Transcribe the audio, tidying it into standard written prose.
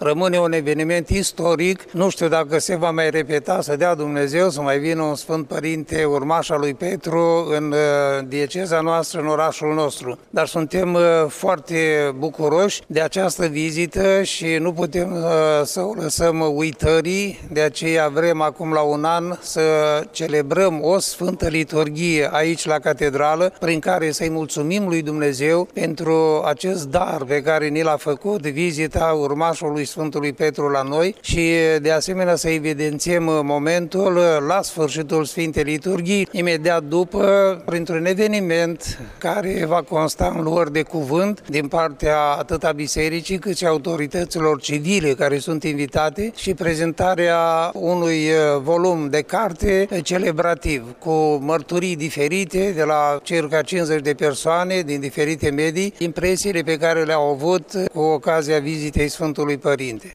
rămâne un eveniment istoric. Nu știu dacă se va mai repeta, să dea Dumnezeu să mai vină un Sfânt Părinte, urmaș al lui Petru, în dieceza noastră, în orașul nostru. Dar suntem foarte bucuroși de această vizită și nu putem să o lăsăm uitării, de aceea vrem acum la un an să celebrăm o Sfântă Liturghie aici la Catedrală, prin care să-i mulțumim lui Dumnezeu pentru acest dar pe care ni l-a făcut, vizita urmașului Sfântului Petru la noi și de asemenea să evidențiem momentul la sfârșitul Sfintei Liturghii, imediat după, printr-un eveniment care va consta în luări de cuvânt din partea atât a bisericii cât și autorităților civile care sunt invitate și prezentarea unui volum de carte celebrativ cu mărturii diferite de la circa 50 de persoane din diferite medii, impresiile pe care le-au avut cu ocazia vizitei Sfântului Părinte.